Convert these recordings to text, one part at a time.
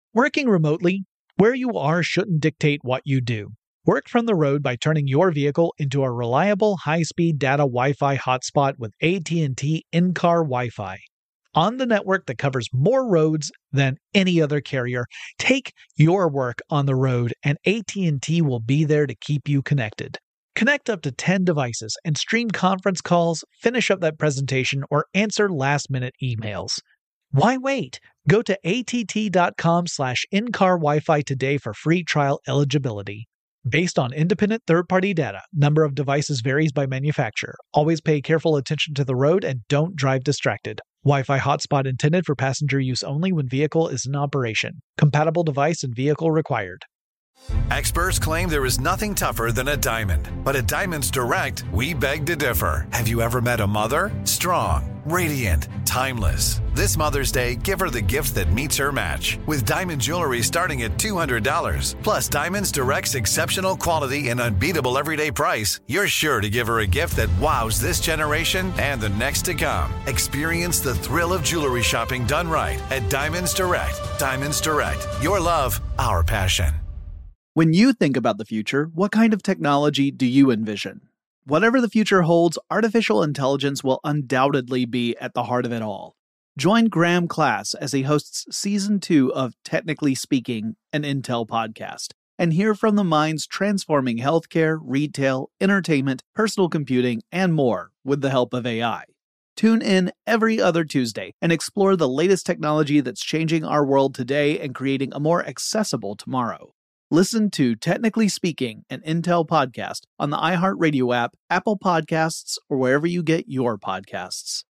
Working remotely, where you are shouldn't dictate what you do. Work from the road by turning your vehicle into a reliable high-speed data Wi-Fi hotspot with AT&T in-car Wi-Fi. On the network that covers more roads than any other carrier, take your work on the road and AT&T will be there to keep you connected. Connect up to 10 devices and stream conference calls, finish up that presentation, or answer last-minute emails. Why wait? Go to att.com/in-car Wi-Fi today for free trial eligibility. Based on independent third-party data, number of devices varies by manufacturer. Always pay careful attention to the road and don't drive distracted. Wi-Fi hotspot intended for passenger use only when vehicle is in operation. Compatible device and vehicle required. Experts claim there is nothing tougher than a diamond. But at Diamonds Direct, we beg to differ. Have you ever met a mother? Strong, radiant, timeless. This Mother's Day, give her the gift that meets her match. With diamond jewelry starting at $200. Plus Diamonds Direct's exceptional quality and unbeatable everyday price, you're sure to give her a gift that wows this generation and the next to come. Experience the thrill of jewelry shopping done right at Diamonds Direct. Diamonds Direct. Your love, our passion. When you think about the future, what kind of technology do you envision? Whatever the future holds, artificial intelligence will undoubtedly be at the heart of it all. Join Graham Class as he hosts Season 2 of Technically Speaking, an Intel podcast, and hear from the minds transforming healthcare, retail, entertainment, personal computing, and more with the help of AI. Tune in every other Tuesday and explore the latest technology that's changing our world today and creating a more accessible tomorrow. Listen to Technically Speaking, an Intel podcast on the iHeartRadio app, Apple Podcasts, or wherever you get your podcasts.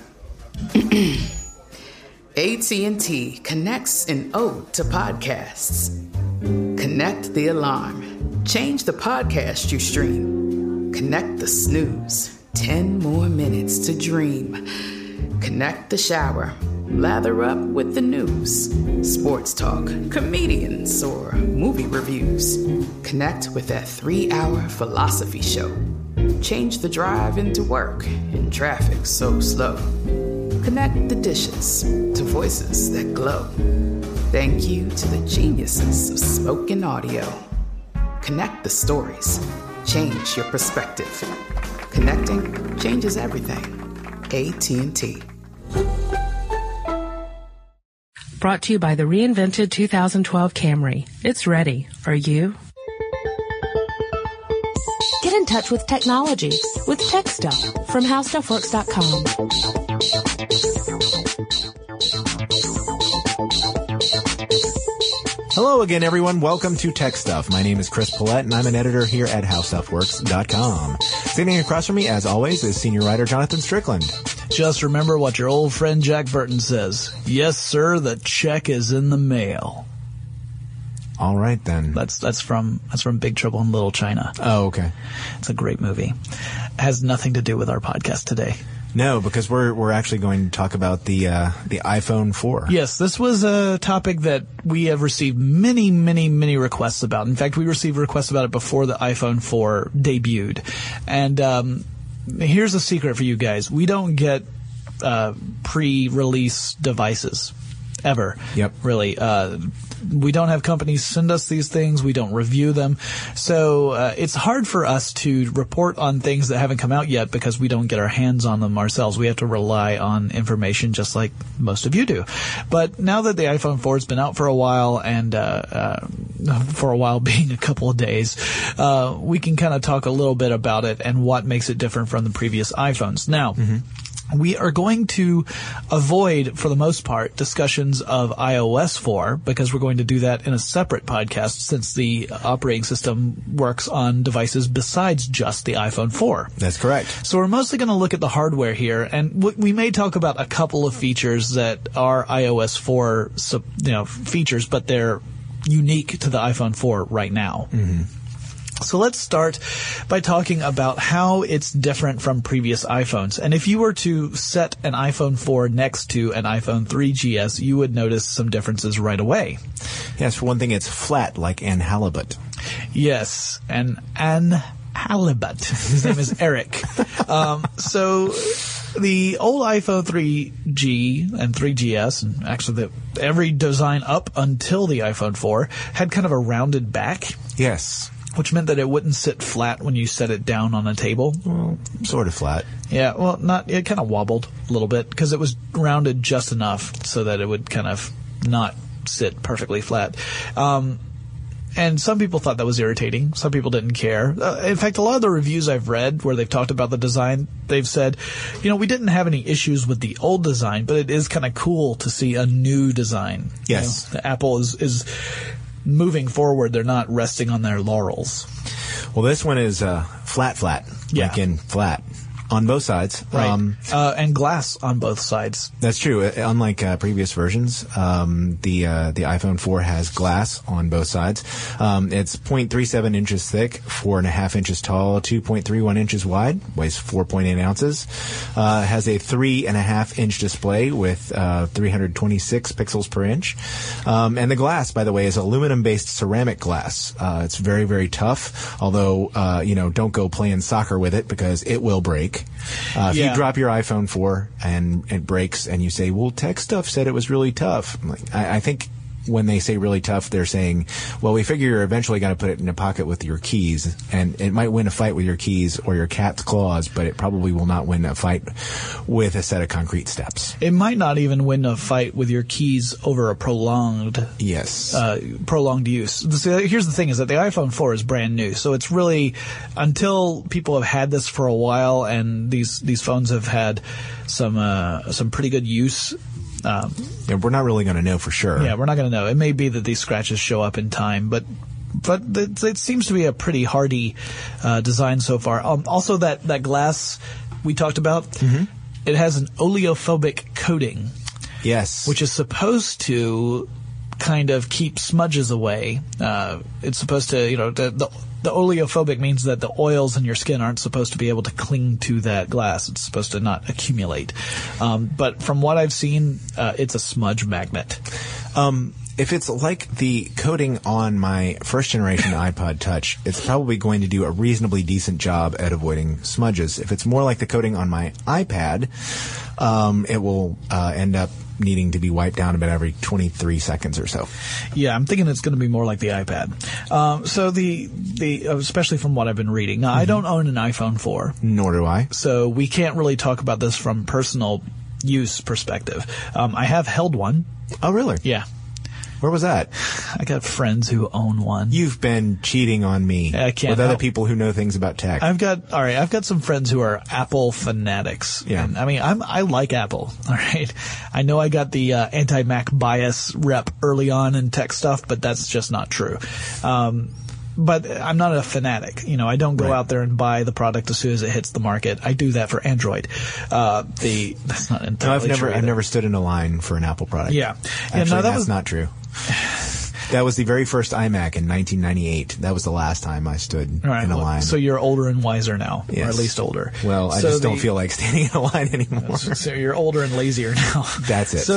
AT&T connects an ode to podcasts. Connect the alarm. Change the podcast you stream. Connect the snooze. 10 more minutes to dream. Connect the shower. Lather up with the news, sports talk, comedians, or movie reviews. Connect with that 3-hour philosophy show. Change the drive into work in traffic so slow. Connect the dishes to voices that glow. Thank you to the geniuses of spoken audio. Connect the stories. Change your perspective. Connecting changes everything. AT&T. Brought to you by the reinvented 2012 Camry. It's ready. Are you? Get in touch with technology with Tech Stuff from HowStuffWorks.com. Hello again, everyone. Welcome to Tech Stuff. My name is Chris Paulette, and I'm an editor here at HowStuffWorks.com. Sitting across from me, as always, is senior writer Jonathan Strickland. Just remember what your old friend Jack Burton says. Yes, sir, the check is in the mail. All right, then. That's from Big Trouble in Little China. Oh, okay. It's a great movie. It has nothing to do with our podcast today. No, because we're actually going to talk about the iPhone 4. Yes, this was a topic that we have received many, many, many requests about. In fact, we received requests about it before the iPhone 4 debuted. And here's a secret for you guys. We don't get pre-release devices. Ever. Yep. Really. We don't have companies send us these things. We don't review them. So it's hard for us to report on things that haven't come out yet because we don't get our hands on them ourselves. We have to rely on information just like most of you do. But now that the iPhone 4 has been out for a while, and for a while being a couple of days, we can kind of talk a little bit about it and what makes it different from the previous iPhones. Now, we are going to avoid, for the most part, discussions of iOS 4 because we're going to do that in a separate podcast since the operating system works on devices besides just the iPhone 4. That's correct. So we're mostly going to look at the hardware here, and we may talk about a couple of features that are iOS 4 features, but they're unique to the iPhone 4 right now. Mm-hmm. So let's start by talking about how it's different from previous iPhones. And if you were to set an iPhone 4 next to an iPhone 3GS, you would notice some differences right away. Yes, for one thing, it's flat like Anne Halibut. Yes, and Anne Halibut. His name is Eric. So The old iPhone 3G and 3GS, and actually every design up until the iPhone 4, had kind of a rounded back. Yes. Which meant that it wouldn't sit flat when you set it down on a table. Well, sort of flat. Yeah, well, it kind of wobbled a little bit because it was rounded just enough so that it would kind of not sit perfectly flat. And some people thought that was irritating. Some people didn't care. In fact, a lot of the reviews I've read where they've talked about the design, they've said, we didn't have any issues with the old design, but it is kind of cool to see a new design. Yes. Apple is moving forward. They're not resting on their laurels. Well, this one is flat, Yeah. like in flat. On both sides. Right. And glass on both sides. That's true. Unlike previous versions, the iPhone 4 has glass on both sides. It's 0.37 inches thick, 4.5 inches tall, 2.31 inches wide, weighs 4.8 ounces. Has a 3.5 inch display with 326 pixels per inch. And the glass, by the way, is aluminum-based ceramic glass. It's very, very tough, although, don't go playing soccer with it because it will break. If you drop your iPhone 4 and it breaks and you say, well, Tech Stuff said it was really tough. I think when they say really tough, they're saying, well, we figure you're eventually going to put it in a pocket with your keys, and it might win a fight with your keys or your cat's claws, but it probably will not win a fight with a set of concrete steps. It might not even win a fight with your keys over a prolonged use. So here's the thing is that the iPhone 4 is brand new, so it's really, until people have had this for a while and these phones have had some pretty good use. We're not really going to know for sure. Yeah, we're not going to know. It may be that these scratches show up in time, but it seems to be a pretty hardy design so far. Also, that glass we talked about, it has an oleophobic coating. Yes. Which is supposed to kind of keep smudges away. It's supposed to, the oleophobic means that the oils in your skin aren't supposed to be able to cling to that glass. It's supposed to not accumulate. But from what I've seen, it's a smudge magnet. If it's like the coating on my first generation iPod Touch, it's probably going to do a reasonably decent job at avoiding smudges. If it's more like the coating on my iPad, it will end up needing to be wiped down about every 23 seconds or so. Yeah, I'm thinking it's going to be more like the iPad. So the especially from what I've been reading. Now, I don't own an iPhone 4. Nor do I. So we can't really talk about this from personal use perspective. I have held one. Oh, really? Yeah. Where was that? I got friends who own one. You've been cheating on me with other people who know things about tech. I've got some friends who are Apple fanatics. Yeah. And, I like Apple. All right. I know I got the anti-Mac bias rep early on in tech stuff, but that's just not true. But I'm not a fanatic. I don't go out there and buy the product as soon as it hits the market. I do that for Android. That's not entirely true. I've never stood in a line for an Apple product. Yeah. Actually, that's not true. That was the very first iMac in 1998. That was the last time I stood in a line. So you're older and wiser now, yes. Or at least older. Well, I just don't feel like standing in a line anymore. So you're older and lazier now. That's it. So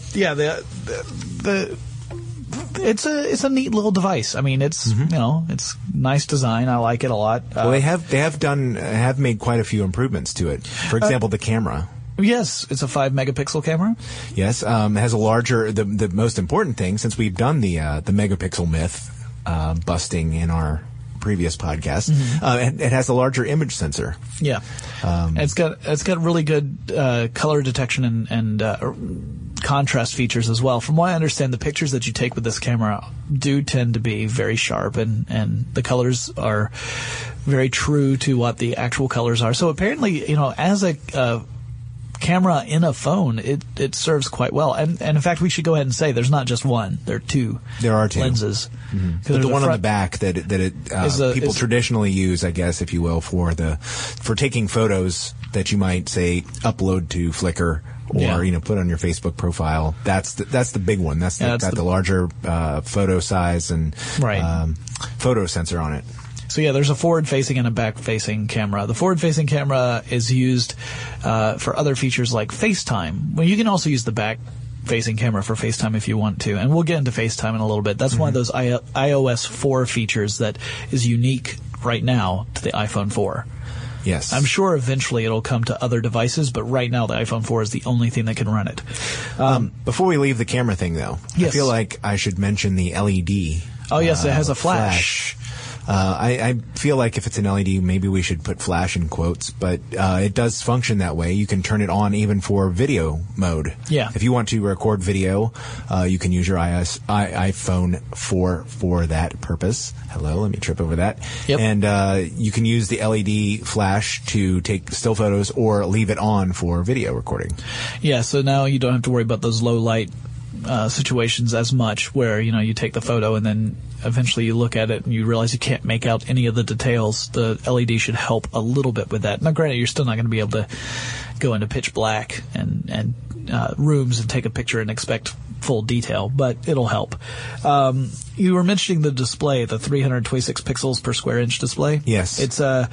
it's a neat little device. It's it's nice design. I like it a lot. Well, they have made quite a few improvements to it. For example, the camera. Yes, it's a 5 megapixel camera. Yes, it has a larger. The most important thing, since we've done the megapixel myth busting in our previous podcast, it has a larger image sensor. Yeah, it's got really good color detection and contrast features as well. From what I understand, the pictures that you take with this camera do tend to be very sharp, and the colors are very true to what the actual colors are. So apparently, as a camera in a phone, it serves quite well. And in fact, we should go ahead and say there's not just one. There are two. There are two lenses. Mm-hmm. But the one on the back that people traditionally use, I guess, if you will, for taking photos that you might say upload to Flickr or put on your Facebook profile. That's the big one. That's the larger photo size and photo sensor on it. So there's a forward-facing and a back-facing camera. The forward-facing camera is used for other features like FaceTime. Well, you can also use the back-facing camera for FaceTime if you want to, and we'll get into FaceTime in a little bit. That's one of those iOS 4 features that is unique right now to the iPhone 4. Yes. I'm sure eventually it'll come to other devices, but right now the iPhone 4 is the only thing that can run it. Before we leave the camera thing, though, yes. I feel like I should mention the LED. Oh, yes, it has a flash. I feel like if it's an LED, maybe we should put flash in quotes, but it does function that way. You can turn it on even for video mode. Yeah. If you want to record video, you can use your iPhone 4 for that purpose. Hello, let me trip over that. Yep. And you can use the LED flash to take still photos or leave it on for video recording. Yeah, so now you don't have to worry about those low light situations as much, where you take the photo and then eventually you look at it and you realize you can't make out any of the details. The LED should help a little bit with that. Now, granted, you're still not going to be able to go into pitch black and rooms and take a picture and expect full detail, but it'll help. You were mentioning the display, the 326 pixels per square inch display. Yes, it's the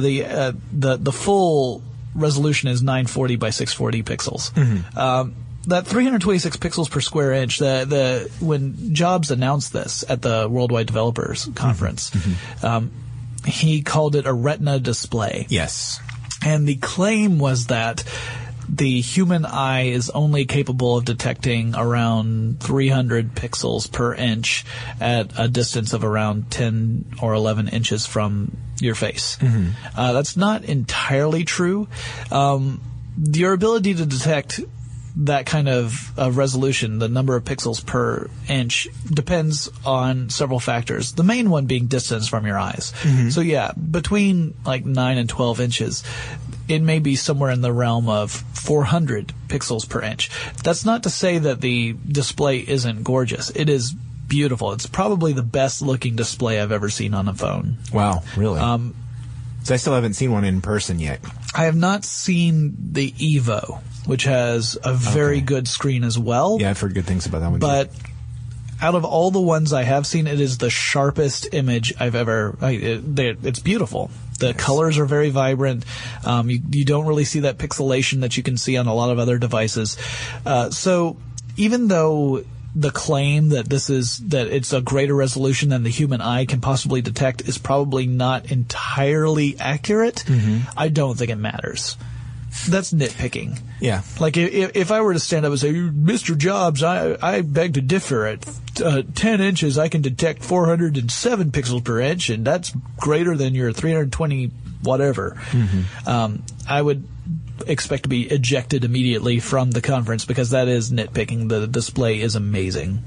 full resolution is 940 by 640 pixels. Mm-hmm. That 326 pixels per square inch, when Jobs announced this at the Worldwide Developers Conference, he called it a retina display. Yes. And the claim was that the human eye is only capable of detecting around 300 pixels per inch at a distance of around 10 or 11 inches from your face. Mm-hmm. That's not entirely true. Your ability to detect that kind of resolution, the number of pixels per inch, depends on several factors. The main one being distance from your eyes. Mm-hmm. So yeah, between like 9 and 12 inches, it may be somewhere in the realm of 400 pixels per inch. That's not to say that the display isn't gorgeous. It is beautiful. It's probably the best looking display I've ever seen on a phone. Wow, really? So I still haven't seen one in person yet. I have not seen the Evo, which has a very good screen as well. Yeah, I've heard good things about that one. But out of all the ones I have seen, it is the sharpest image I've ever. It's beautiful. The colors are very vibrant. You don't really see that pixelation that you can see on a lot of other devices. So even though the claim that it's a greater resolution than the human eye can possibly detect is probably not entirely accurate, I don't think it matters. That's nitpicking. Yeah. Like if I were to stand up and say, Mr. Jobs, I beg to differ. At 10 inches, I can detect 407 pixels per inch, and that's greater than your 320 whatever. Mm-hmm. I would expect to be ejected immediately from the conference because that is nitpicking. The display is amazing.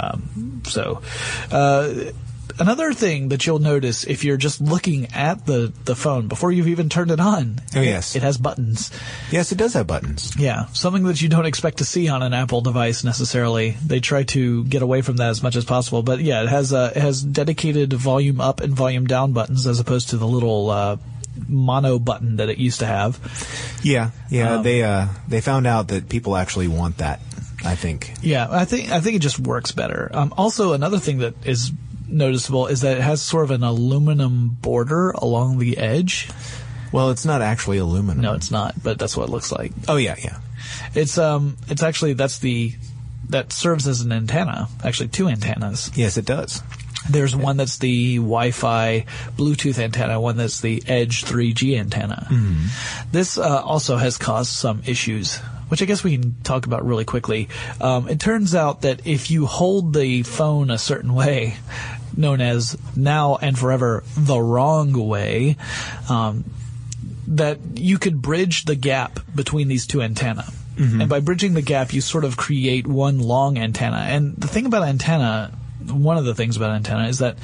Another thing that you'll notice if you're just looking at the phone before you've even turned it on. Oh, yes. It has buttons. Yes, it does have buttons. Yeah. Something that you don't expect to see on an Apple device necessarily. They try to get away from that as much as possible. But yeah, it has dedicated volume up and volume down buttons as opposed to the little mono button that it used to have. Yeah. They found out that people actually want that, I think. Yeah, I think it just works better. Also, another thing that is noticeable is that it has sort of an aluminum border along the edge. Well, it's not actually aluminum. No, it's not, but that's what it looks like. Oh yeah. It's actually that serves as an antenna. Actually, two antennas. Yes, it does. There's one that's the Wi-Fi Bluetooth antenna, one that's the Edge 3G antenna. Mm-hmm. This also has caused some issues, which I guess we can talk about really quickly. It turns out that if you hold the phone a certain way, known as now and forever the wrong way, that you could bridge the gap between these two antennae. Mm-hmm. And by bridging the gap, you sort of create one long antenna. And the thing about antenna, one of the things about antenna is that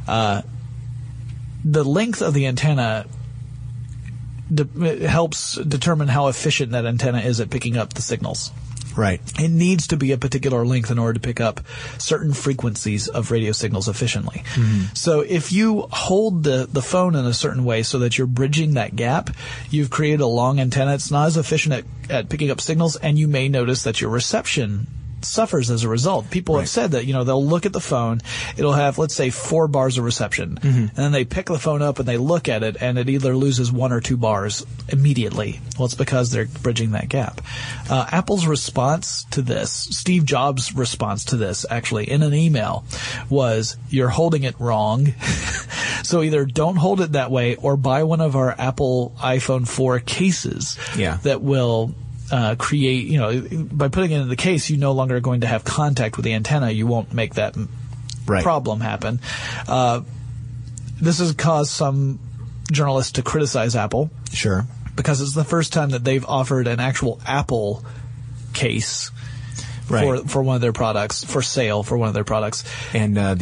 the length of the antenna helps determine how efficient that antenna is at picking up the signals. Right. It needs to be a particular length in order to pick up certain frequencies of radio signals efficiently. Mm-hmm. So if you hold the phone in a certain way so that you're bridging that gap, you've created a long antenna. It's not as efficient at picking up signals, and you may notice that your reception suffers as a result. People have said that, they'll look at the phone, it'll have, let's say, 4 bars of reception, and then they pick the phone up and they look at it, and it either loses 1 or 2 bars immediately. Well, it's because they're bridging that gap. Apple's response to this, Steve Jobs' response to this, actually, in an email, was, "You're holding it wrong." So either don't hold it that way or buy one of our Apple iPhone 4 cases that will create, by putting it in the case, you no longer are going to have contact with the antenna. You won't make that problem happen. This has caused some journalists to criticize Apple. Sure. Because it's the first time that they've offered an actual Apple case for one of their products, for sale for one of their products. And not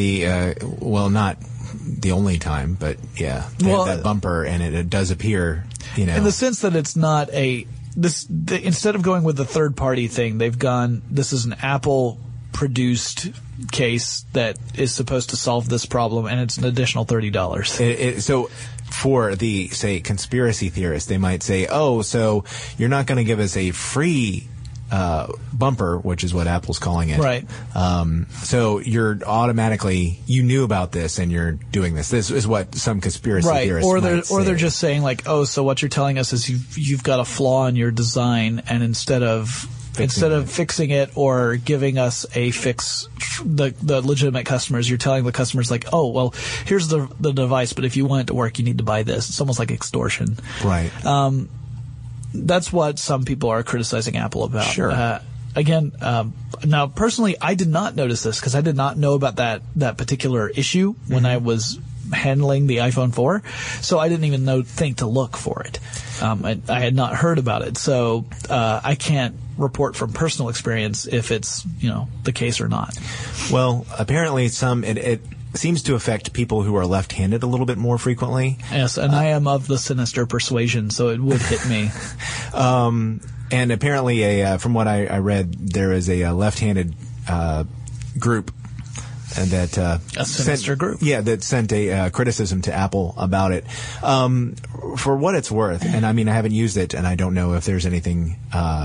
the only time, but they have that bumper, and it does appear, in the sense that it's not instead of going with the third-party thing, they've gone, this is an Apple-produced case that is supposed to solve this problem, and it's an additional $30. So for the, say, conspiracy theorists, they might say, oh, so you're not going to give us a free bumper, which is what Apple's calling it. Right. So you're automatically, you knew about this and you're doing this. This is what some conspiracy theorists might say. Or they're just saying like, oh, so what you're telling us is you've got a flaw in your design, and instead of fixing it or giving us a fix, the legitimate customers, you're telling the customers like, oh, well, here's the device, but if you want it to work, you need to buy this. It's almost like extortion. Right. That's what some people are criticizing Apple about. Sure. Now personally, I did not notice this because I did not know about that particular issue when I was handling the iPhone 4, so I didn't even think to look for it. I had not heard about it, so I can't report from personal experience if it's the case or not. Well, apparently it seems to affect people who are left-handed a little bit more frequently. Yes, and I am of the sinister persuasion, so it would hit me. And apparently, from what I read, there is a left-handed group that a sinister group. Yeah, that sent a criticism to Apple about it. For what it's worth, and I mean, I haven't used it, and I don't know if there's anything,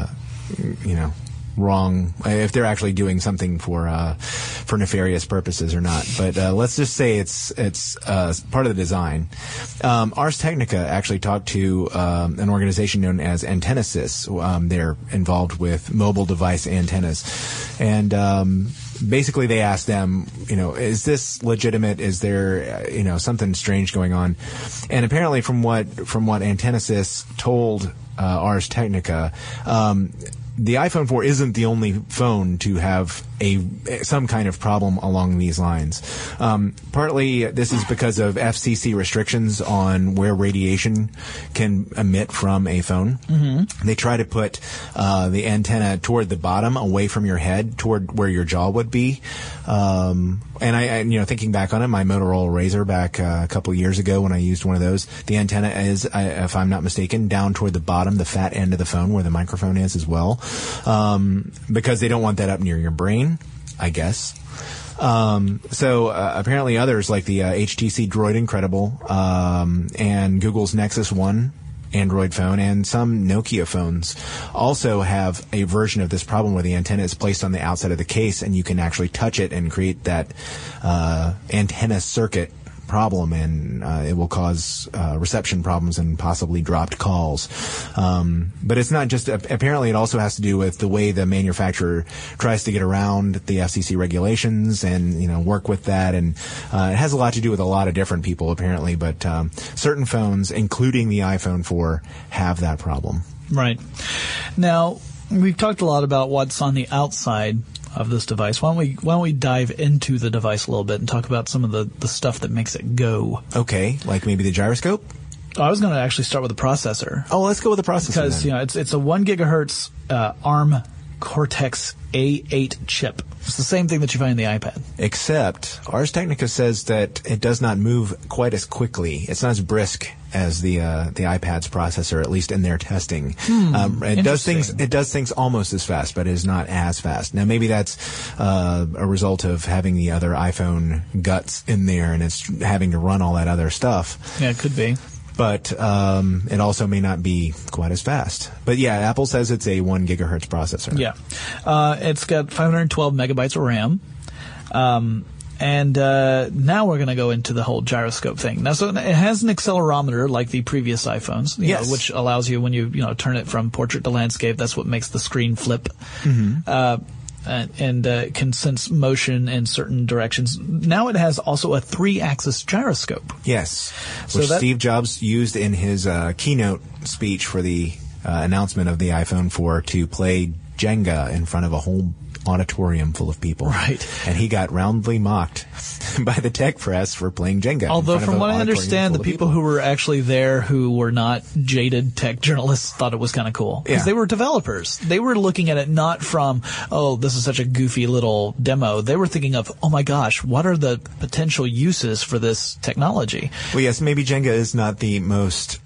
wrong, if they're actually doing something for nefarious purposes or not. But let's just say it's part of the design. Ars Technica actually talked to an organization known as Antennasis. They're involved with mobile device antennas, and basically they asked them, is this legitimate? Is there something strange going on? And apparently, from what Antennasis told Ars Technica, the iPhone 4 isn't the only phone to have some kind of problem along these lines. Partly this is because of FCC restrictions on where radiation can emit from a phone. Mm-hmm. They try to put the antenna toward the bottom, away from your head, toward where your jaw would be. And I thinking back on it, my Motorola Razr back a couple of years ago when I used one of those, the antenna is, if I'm not mistaken, down toward the bottom, the fat end of the phone where the microphone is as well, because they don't want that up near your brain, I guess. So apparently others like the HTC Droid Incredible and Google's Nexus 1 Android phone and some Nokia phones also have a version of this problem where the antenna is placed on the outside of the case and you can actually touch it and create that antenna circuit problem, and it will cause reception problems and possibly dropped calls. But it's not just, apparently it also has to do with the way the manufacturer tries to get around the FCC regulations and, work with that. And it has a lot to do with a lot of different people apparently, but certain phones, including the iPhone 4, have that problem. Right. Now, we've talked a lot about what's on the outside of this device. Why don't we dive into the device a little bit and talk about some of the stuff that makes it go? Okay, like maybe the gyroscope? I was going to actually start with the processor. Oh, let's go with the processor because then. It's a 1 gigahertz ARM Cortex A8 chip. It's the same thing that you find in the iPad. Except Ars Technica says that it does not move quite as quickly. It's not as brisk as the iPad's processor, at least in their testing. It does things almost as fast, but it is not as fast. Now maybe that's a result of having the other iPhone guts in there, and it's having to run all that other stuff. Yeah, it could be. But it also may not be quite as fast. But yeah, Apple says it's a 1 gigahertz processor. Yeah. It's got 512 megabytes of RAM. And now we're going to go into the whole gyroscope thing. Now, so it has an accelerometer like the previous iPhones, which allows you when you turn it from portrait to landscape. That's what makes the screen flip. Mm-hmm. and can sense motion in certain directions. Now it has also a 3-axis gyroscope. Yes, So which that- Steve Jobs used in his keynote speech for the announcement of the iPhone 4 to play Jenga in front of a whole auditorium full of people. Right. And he got roundly mocked by the tech press for playing Jenga. in Although front of from an what I auditorium understand, full the of people who were actually there who were not jaded tech journalists thought it was kind of cool. Because Yeah. they were developers. They were looking at it not from, oh, this is such a goofy little demo. They were thinking of, oh my gosh, what are the potential uses for this technology? Well, yes, maybe Jenga is not the most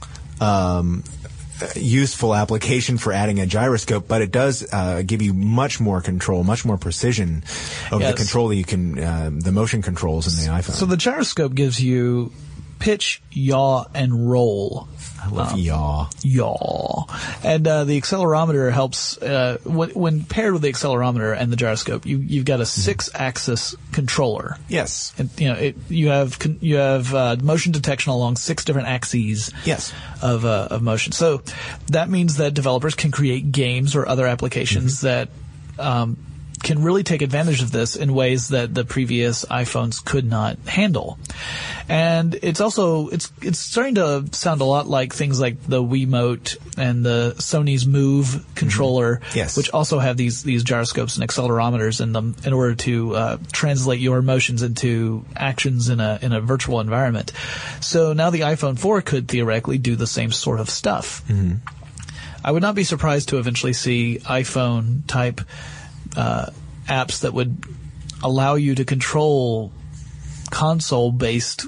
useful application for adding a gyroscope, but it does give you much more control, much more precision over Yes. the control that you can, the motion controls in the iPhone. So the gyroscope gives you pitch, yaw, and roll. I love yaw. Yaw. And the accelerometer helps when paired with the accelerometer and the gyroscope. You've got a 6-axis controller. Yes. And you have motion detection along 6 different axes. Yes. Of motion. So that means that developers can create games or other applications that can really take advantage of this in ways that the previous iPhones could not handle. And it's also it's starting to sound a lot like things like the Wiimote and the Sony's Move controller, Yes. which also have these gyroscopes and accelerometers in them in order to translate your motions into actions in a virtual environment. So now the iPhone 4 could theoretically do the same sort of stuff. Mm-hmm. I would not be surprised to eventually see iPhone type apps that would allow you to control console-based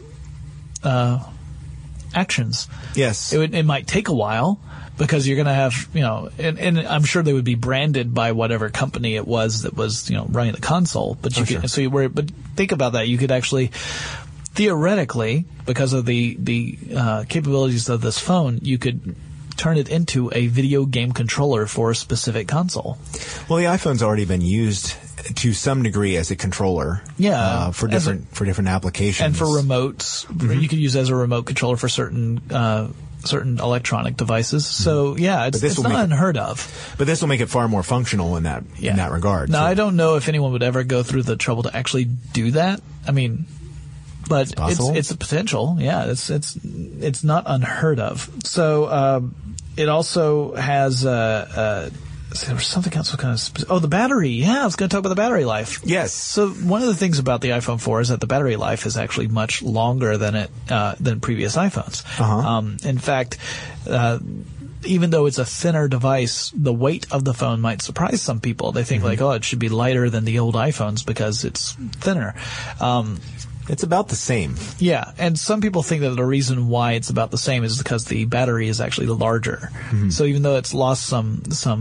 actions. Yes. It might take a while because you're going to have, and I'm sure they would be branded by whatever company it was that was, running the console. But you could, sure. but think about that. You could actually, theoretically, because of the capabilities of this phone, you could turn it into a video game controller for a specific console. Well, the iPhone's already been used to some degree as a controller. Yeah. For different applications. And for remotes. Mm-hmm. You could use it as a remote controller for certain electronic devices. So yeah, it's not unheard of. But this will make it far more functional in that regard. Now, so. I don't know if anyone would ever go through the trouble to actually do that. I mean, but it's a potential. Yeah, it's not unheard of. So it also has there was something else. The battery. Yeah, I was going to talk about the battery life. Yes. So one of the things about the iPhone 4 is that the battery life is actually much longer than than previous iPhones. Uh-huh. In fact, even though it's a thinner device, the weight of the phone might surprise some people. They think it should be lighter than the old iPhones because it's thinner. It's about the same. Yeah, and some people think that the reason why it's about the same is because the battery is actually larger. Mm-hmm. So even though it's lost some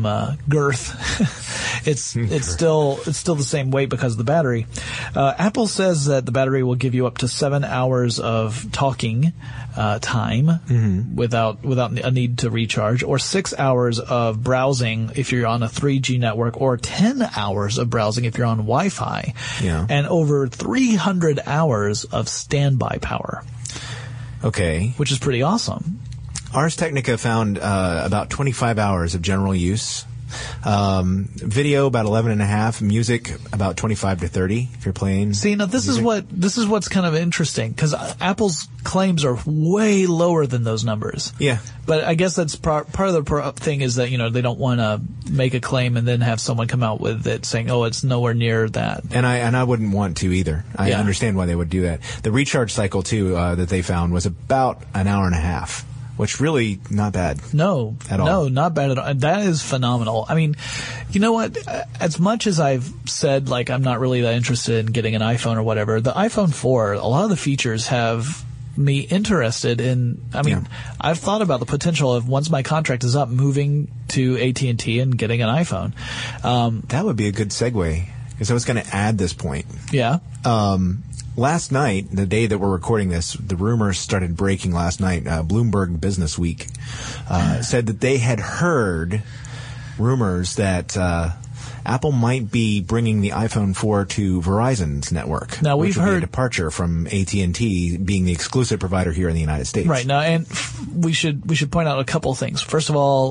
girth, it's still the same weight because of the battery. Apple says that the battery will give you up to 7 hours of talking time without a need to recharge, or 6 hours of browsing if you're on a 3G network, or 10 hours of browsing if you're on Wi-Fi, and over 300 hours of standby power. Okay. Which is pretty awesome. Ars Technica found about 25 hours of general use. Video about 11.5, music about 25 to 30 if you're playing. See, now this is what's kind of interesting, because Apple's claims are way lower than those numbers. Yeah. But I guess that's part of the thing is that, they don't want to make a claim and then have someone come out with it saying, oh, it's nowhere near that. And I wouldn't want to either. I understand why they would do that. The recharge cycle too, that they found was about an hour and a half. Which really not bad. No, at all. No, not bad at all. That is phenomenal. I mean, you know what? As much as I've said, I'm not really that interested in getting an iPhone or whatever, the iPhone 4, a lot of the features have me interested in. I mean, I've thought about the potential of, once my contract is up, moving to AT&T and getting an iPhone. That would be a good segue, because I was going to add this point. Yeah. Last night, the day that we're recording this, the rumors started breaking last night. Bloomberg Business Week said that they had heard rumors that Apple might be bringing the iPhone 4 to Verizon's network. Now, we've heard a departure from AT&T being the exclusive provider here in the United States. Right. Now, and we should point out a couple things. First of all,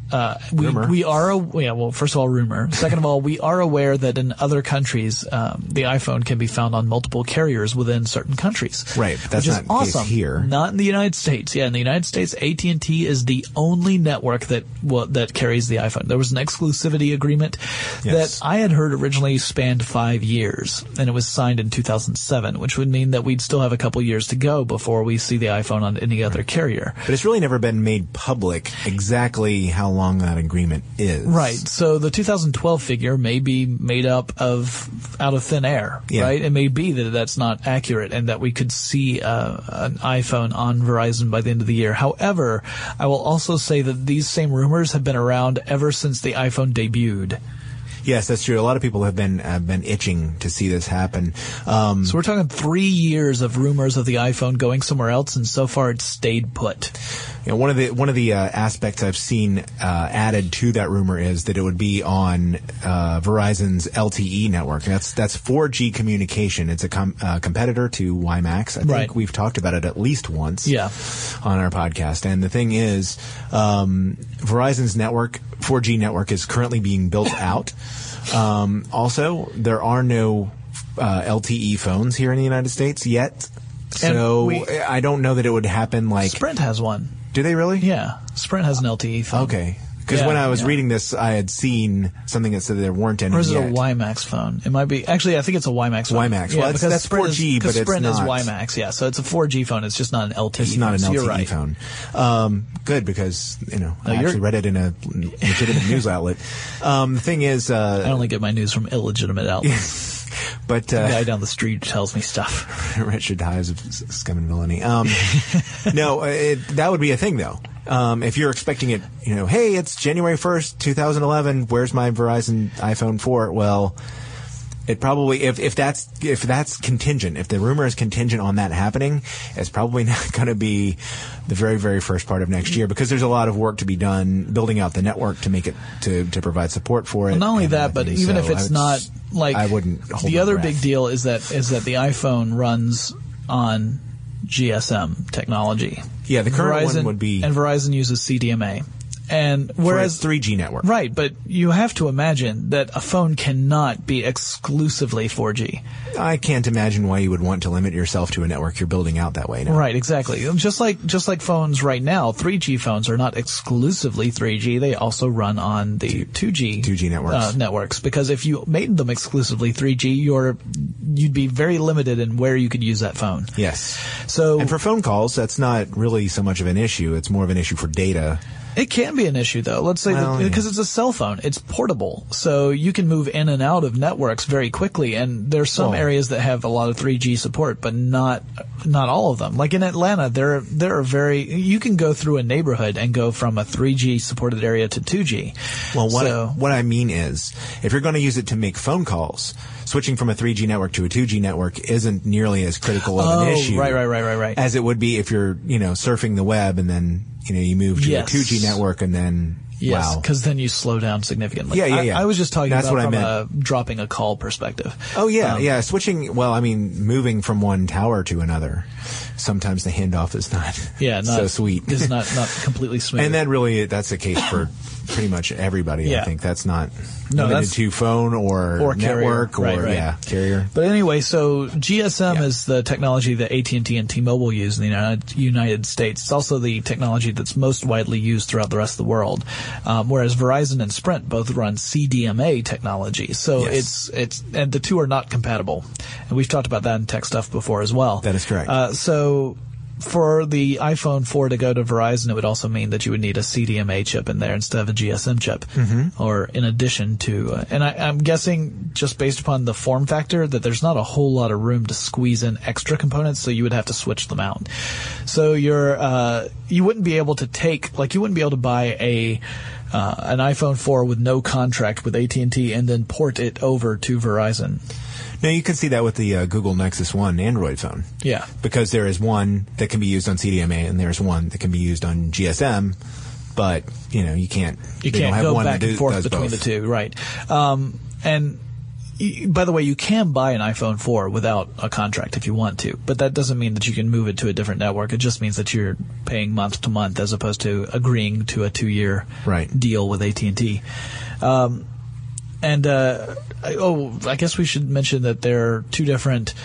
First of all, rumor. Second of all, we are aware that in other countries, the iPhone can be found on multiple carriers within certain countries. Right. That's which not is the awesome. case here. Not in the United States. Yeah, in the United States, AT&T is the only network that carries the iPhone. There was an exclusivity agreement that I had heard originally spanned 5 years, and it was signed in 2007, which would mean that we'd still have a couple years to go before we see the iPhone on any other carrier. But it's really never been made public exactly how long that agreement is. Right. So the 2012 figure may be made up out of thin air, right? It may be that that's not accurate and that we could see an iPhone on Verizon by the end of the year. However, I will also say that these same rumors have been around ever since the iPhone debuted. Yes, that's true. A lot of people have been itching to see this happen. So we're talking 3 years of rumors of the iPhone going somewhere else, and so far it's stayed put. You know, one of the aspects I've seen added to that rumor is that it would be on Verizon's LTE network. That's 4G communication. It's a competitor to WiMAX. I think we've talked about it at least once on our podcast. And the thing is, Verizon's network, 4G network, is currently being built out. Also, there are no LTE phones here in the United States yet. So I don't know that it would happen like... Sprint has one. Do they really? Yeah. Sprint has an LTE phone. Okay. Because when I was reading this, I had seen something that said there weren't any. Or is it yet. a WiMAX phone? It might be. Actually, I think it's a WiMAX phone. WiMAX. Yeah, well, that's 4G, but it's Sprint not. is WiMAX, yeah. So it's a 4G phone. It's just not an LTE It's not an phone. LTE phone. Good, because, I actually read it in a legitimate news outlet. The thing is... I only get my news from illegitimate outlets. But the guy down the street tells me stuff. Wretched highs of scum and villainy. No, that would be a thing, though. If you're expecting it, hey, it's January 1st, 2011, where's my Verizon iPhone 4? Well, it probably, if that's contingent, if the rumor is contingent on that happening, it's probably not going to be the very, very first part of next year, because there's a lot of work to be done building out the network to make it, to provide support for it. Well, not only that, but even if it's not, like, I wouldn't hold the other my breath. big deal is that the iPhone runs on GSM technology. Yeah, the current Verizon, one would be... And Verizon uses CDMA. And whereas for its 3G network. Right, but you have to imagine that a phone cannot be exclusively 4G. I can't imagine why you would want to limit yourself to a network you're building out that way now. Right, exactly. Just like phones right now, 3G phones are not exclusively 3G. They also run on the 2G networks. Because if you made them exclusively 3G, you'd be very limited in where you could use that phone. Yes. So, and for phone calls, that's not really so much of an issue. It's more of an issue for data. It can be an issue, though. Let's say because it's a cell phone, it's portable, so you can move in and out of networks very quickly. And there's some areas that have a lot of 3G support, but not all of them. Like in Atlanta, there are you can go through a neighborhood and go from a 3G supported area to 2G. Well, what I mean is, if you're going to use it to make phone calls, switching from a 3G network to a 2G network isn't nearly as critical of an issue, right, as it would be if you're surfing the web and then you move to a 2G network and then yes, because then you slow down significantly. Yeah. I was just talking That's about what from I meant. a dropping a call perspective. Oh yeah, switching. Well, I mean, moving from one tower to another. Sometimes the handoff is not so sweet. It's not completely smooth. And that's the case for pretty much everybody. Yeah. I think that's not limited to phone or network carrier. Carrier. But anyway, so GSM is the technology that AT&T and T-Mobile use in the United States. It's also the technology that's most widely used throughout the rest of the world. Whereas Verizon and Sprint both run CDMA technology. So it's and the two are not compatible. And we've talked about that in tech stuff before as well. That is correct. So for the iPhone 4 to go to Verizon, it would also mean that you would need a CDMA chip in there instead of a GSM chip, or in addition to. And I'm guessing, just based upon the form factor, that there's not a whole lot of room to squeeze in extra components, so you would have to switch them out. So you wouldn't be able to buy an iPhone 4 with no contract with AT&T and then port it over to Verizon. No, you can see that with the Google Nexus 1 Android phone. Yeah. Because there is one that can be used on CDMA and there's one that can be used on GSM, but, you can't go have one back and forth does between both. the two, right. And by the way, you can buy an iPhone 4 without a contract if you want to, but that doesn't mean that you can move it to a different network. It just means that you're paying month to month as opposed to agreeing to a 2-year deal with AT&T. I guess we should mention that there are 2 different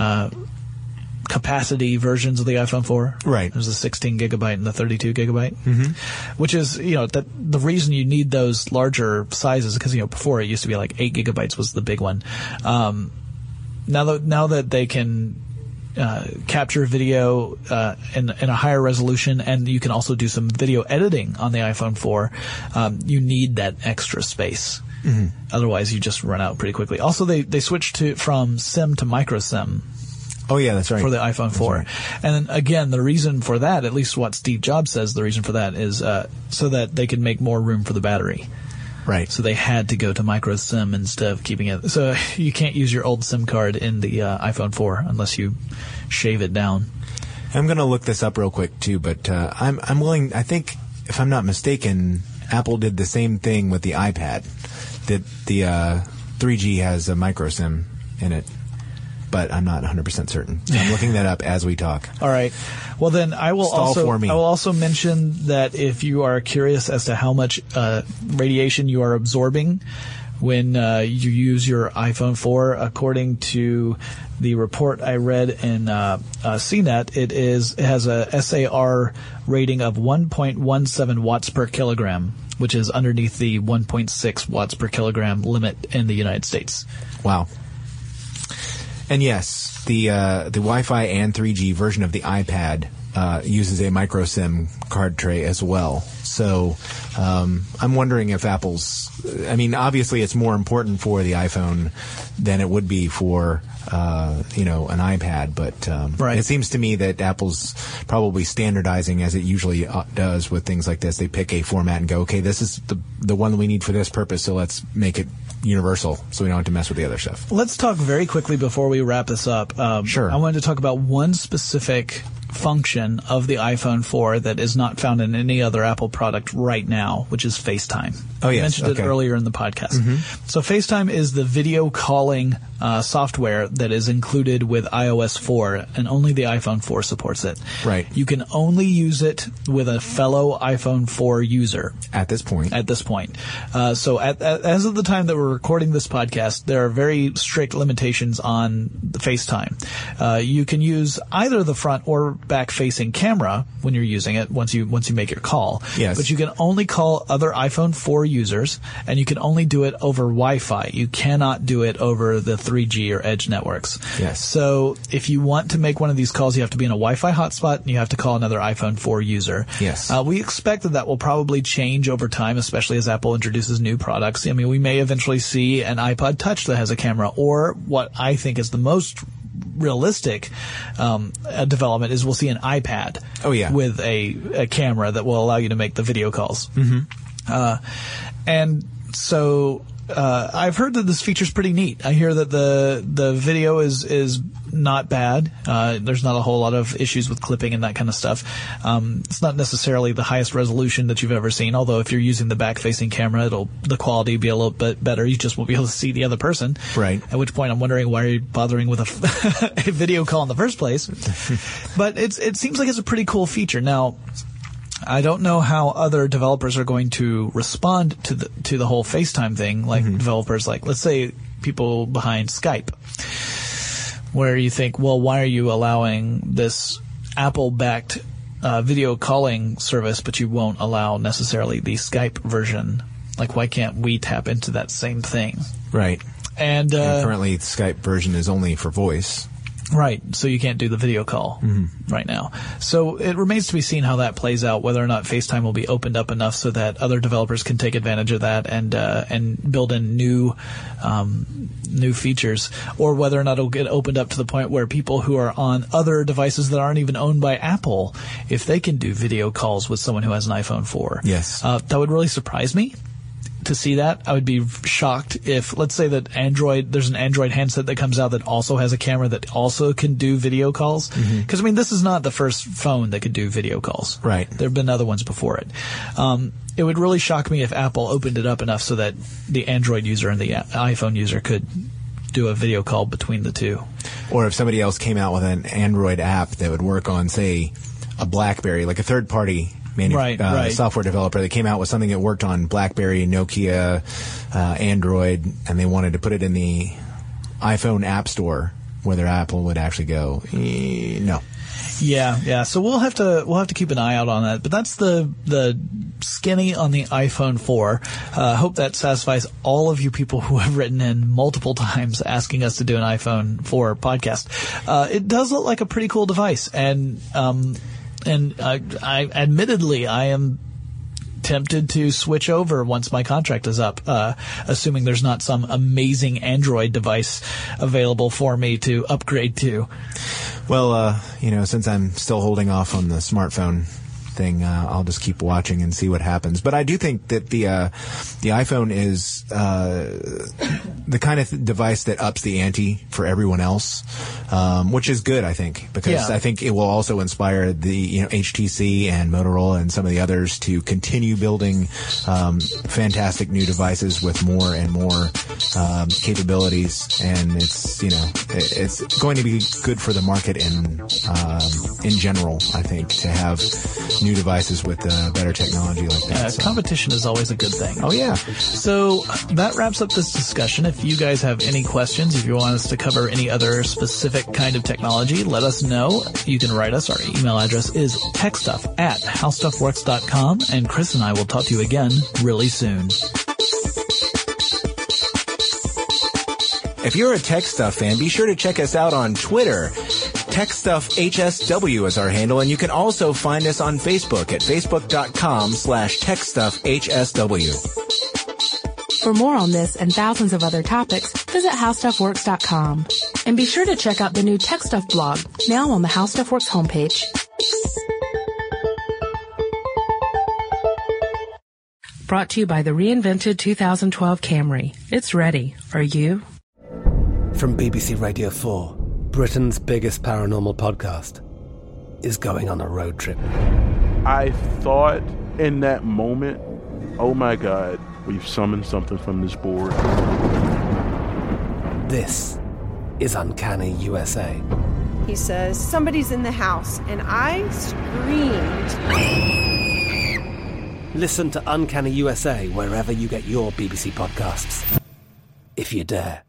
capacity versions of the iPhone 4. Right. There's the 16 gigabyte and the 32 gigabyte, which is, that the reason you need those larger sizes because, before it used to be like 8 gigabytes was the big one. Now that they can capture video in a higher resolution, and you can also do some video editing on the iPhone 4, you need that extra space. Otherwise, you just run out pretty quickly. Also, they switched from SIM to micro SIM. Oh, yeah, that's right. For the iPhone 4. Right. And again, the reason for that, at least what Steve Jobs says the reason for that is so that they could make more room for the battery. Right. So they had to go to micro SIM instead of keeping it. So you can't use your old SIM card in the iPhone 4 unless you shave it down. I'm going to look this up real quick, too, but I'm willing, I think, if I'm not mistaken, Apple did the same thing with the iPad. That the 3G has a micro SIM in it. But I'm not 100% certain. So I'm looking that up as we talk. All right. Well, then I will for me. I will also mention that if you are curious as to how much radiation you are absorbing when you use your iPhone 4, according to the report I read in CNET, it has a SAR rating of 1.17 watts per kilogram, which is underneath the 1.6 watts per kilogram limit in the United States. Wow. And yes, the Wi-Fi and 3G version of the iPad uses a micro SIM card tray as well. So I'm wondering if Apple's... I mean, obviously it's more important for the iPhone than it would be for an iPad, but It seems to me that Apple's probably standardizing as it usually does with things like this. They pick a format and go, okay, this is the one we need for this purpose, so let's make it universal so we don't have to mess with the other stuff. Let's talk very quickly before we wrap this up. Sure. I wanted to talk about one specific function of the iPhone 4 that is not found in any other Apple product right now, which is FaceTime. Oh, yes. I mentioned it earlier in the podcast. So FaceTime is the video calling software that is included with iOS 4, and only the iPhone 4 supports it. Right. You can only use it with a fellow iPhone 4 user. At this point. So as of the time that we're recording this podcast, there are very strict limitations on the FaceTime. You can use either the front or back-facing camera when you're using it once you make your call. Yes. But you can only call other iPhone 4 users, and you can only do it over Wi-Fi. You cannot do it over the 3G or Edge networks. Yes. So if you want to make one of these calls, you have to be in a Wi-Fi hotspot, and you have to call another iPhone 4 user. Yes. We expect that will probably change over time, especially as Apple introduces new products. I mean, we may eventually see an iPod Touch that has a camera, or what I think is the most realistic development is we'll see an iPad with a camera that will allow you to make the video calls. And so I've heard that this feature's pretty neat. I hear that the video is not bad. There's not a whole lot of issues with clipping and that kind of stuff. It's not necessarily the highest resolution that you've ever seen, although if you're using the back-facing camera, the quality will be a little bit better. You just won't be able to see the other person. Right. At which point I'm wondering why you're bothering with a video call in the first place. But it seems like it's a pretty cool feature. Now, I don't know how other developers are going to respond to the whole FaceTime thing, like developers like, let's say, people behind Skype, where you think, well, why are you allowing this Apple-backed video calling service, but you won't allow necessarily the Skype version? Like, why can't we tap into that same thing? Right. And currently, the Skype version is only for voice. Right, so you can't do the video call right now. So it remains to be seen how that plays out, whether or not FaceTime will be opened up enough so that other developers can take advantage of that and build in new features, or whether or not it'll get opened up to the point where people who are on other devices that aren't even owned by Apple, if they can do video calls with someone who has an iPhone 4. Yes. That would really surprise me to see that. I would be shocked if, let's say that there's an Android handset that comes out that also has a camera that also can do video calls. Because, I mean, this is not the first phone that could do video calls. Right. There have been other ones before it. It would really shock me if Apple opened it up enough so that the Android user and the iPhone user could do a video call between the two. Or if somebody else came out with an Android app that would work on, say, a BlackBerry, like a third-party software developer that came out with something that worked on BlackBerry, Nokia, Android, and they wanted to put it in the iPhone App Store, whether Apple would actually go, no. Yeah. So we'll have to keep an eye out on that. But that's the skinny on the iPhone 4. Hope that satisfies all of you people who have written in multiple times asking us to do an iPhone 4 podcast. It does look like a pretty cool device, and I admittedly I am tempted to switch over once my contract is up, assuming there's not some amazing Android device available for me to upgrade to. Well, since I'm still holding off on the smartphone thing, I'll just keep watching and see what happens. But I do think that the iPhone is the kind of device that ups the ante for everyone else, which is good, I think, because I think it will also inspire the HTC and Motorola and some of the others to continue building fantastic new devices with more and more capabilities, and it's going to be good for the market in general, I think, to have new devices with better technology like that. Competition is always a good thing. Oh, yeah. So that wraps up this discussion. If you guys have any questions, if you want us to cover any other specific kind of technology, let us know. You can write us. Our email address is techstuff@howstuffworks.com, and Chris and I will talk to you again really soon. If you're a Tech Stuff fan, be sure to check us out on Twitter. TechStuffHSW is our handle, and you can also find us on Facebook at facebook.com/TechStuffHSW. For more on this and thousands of other topics, visit HowStuffWorks.com. And be sure to check out the new Tech Stuff blog, now on the How Stuff Works homepage. Brought to you by the reinvented 2012 Camry. It's ready. Are you? From BBC Radio 4, Britain's biggest paranormal podcast is going on a road trip. I thought in that moment, oh my God, we've summoned something from this board. This is Uncanny USA. He says, somebody's in the house, and I screamed. Listen to Uncanny USA wherever you get your BBC podcasts, if you dare.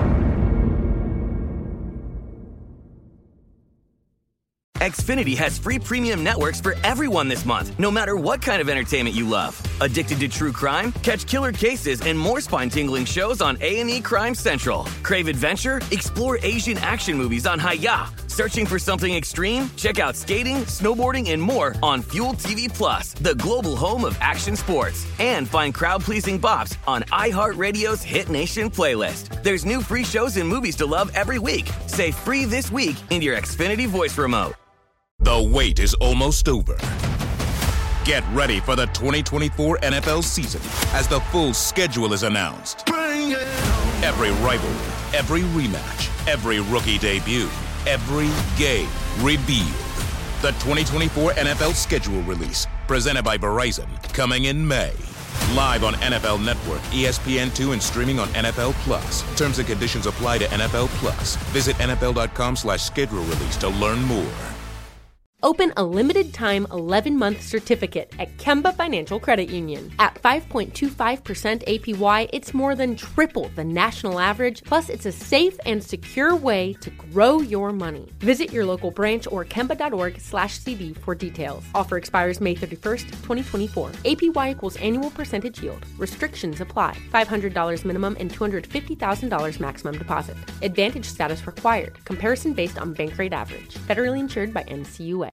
Xfinity has free premium networks for everyone this month, no matter what kind of entertainment you love. Addicted to true crime? Catch killer cases and more spine-tingling shows on A&E Crime Central. Crave adventure? Explore Asian action movies on Hi-Ya. Searching for something extreme? Check out skating, snowboarding, and more on Fuel TV Plus, the global home of action sports. And find crowd-pleasing bops on iHeartRadio's Hit Nation playlist. There's new free shows and movies to love every week. Say free this week in your Xfinity voice remote. The wait is almost over. Get ready for the 2024 NFL season as the full schedule is announced. Bring it on. Every rivalry, every rematch, every rookie debut, every game revealed. The 2024 NFL schedule release, presented by Verizon, coming in May. Live on NFL Network, ESPN2, and streaming on NFL Plus. Terms and conditions apply to NFL Plus. Visit NFL.com/schedule release to learn more. Open a limited-time 11-month certificate at Kemba Financial Credit Union. At 5.25% APY, it's more than triple the national average, plus it's a safe and secure way to grow your money. Visit your local branch or kemba.org/CD for details. Offer expires May 31st, 2024. APY equals annual percentage yield. Restrictions apply. $500 minimum and $250,000 maximum deposit. Advantage status required. Comparison based on bank rate average. Federally insured by NCUA.